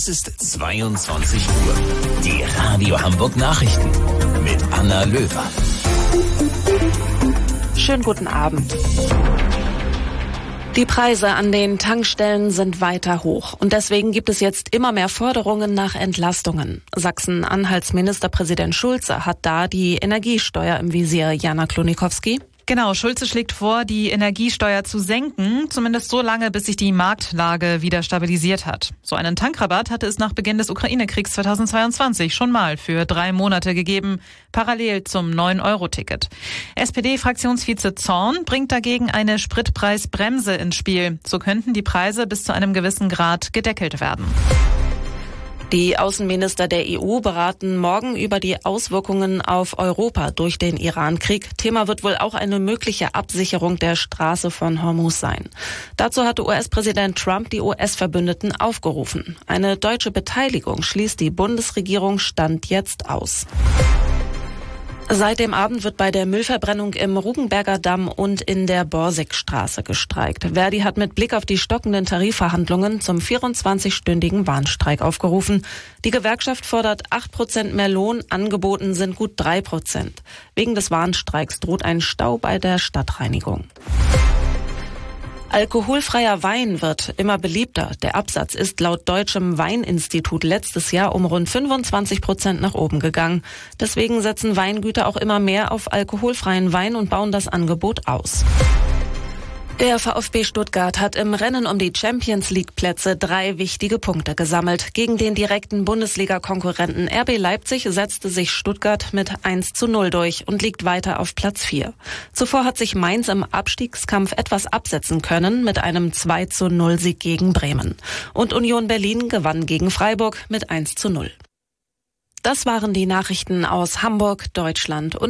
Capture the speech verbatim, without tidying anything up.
Es ist zweiundzwanzig Uhr. Die Radio Hamburg Nachrichten mit Anna Löwer. Schönen guten Abend. Die Preise an den Tankstellen sind weiter hoch und deswegen gibt es jetzt immer mehr Forderungen nach Entlastungen. Sachsen-Anhalts Ministerpräsident Schulze hat da die Energiesteuer im Visier. Jana Klonikowski. Genau, Schulze schlägt vor, die Energiesteuer zu senken, zumindest so lange, bis sich die Marktlage wieder stabilisiert hat. So einen Tankrabatt hatte es nach Beginn des Ukraine-Kriegs zweitausendzweiundzwanzig schon mal für drei Monate gegeben, parallel zum neun Euro Ticket. S P D-Fraktionsvize Zorn bringt dagegen eine Spritpreisbremse ins Spiel. So könnten die Preise bis zu einem gewissen Grad gedeckelt werden. Die Außenminister der E U beraten morgen über die Auswirkungen auf Europa durch den Iran-Krieg. Thema wird wohl auch eine mögliche Absicherung der Straße von Hormuz sein. Dazu hatte U S-Präsident Trump die U S-Verbündeten aufgerufen. Eine deutsche Beteiligung schließt die Bundesregierung Stand jetzt aus. Seit dem Abend wird bei der Müllverbrennung im Rugenberger Damm und in der Borsigstraße gestreikt. Verdi hat mit Blick auf die stockenden Tarifverhandlungen zum vierundzwanzigstündigen Warnstreik aufgerufen. Die Gewerkschaft fordert acht Prozent mehr Lohn, angeboten sind gut drei Prozent. Wegen des Warnstreiks droht ein Stau bei der Stadtreinigung. Alkoholfreier Wein wird immer beliebter. Der Absatz ist laut Deutschem Weininstitut letztes Jahr um rund fünfundzwanzig Prozent nach oben gegangen. Deswegen setzen Weingüter auch immer mehr auf alkoholfreien Wein und bauen das Angebot aus. Der VfB Stuttgart hat im Rennen um die Champions-League-Plätze drei wichtige Punkte gesammelt. Gegen den direkten Bundesliga-Konkurrenten R B Leipzig setzte sich Stuttgart mit eins zu null durch und liegt weiter auf Platz vier. Zuvor hat sich Mainz im Abstiegskampf etwas absetzen können mit einem zwei zu null Sieg gegen Bremen. Und Union Berlin gewann gegen Freiburg mit eins zu null. Das waren die Nachrichten aus Hamburg, Deutschland und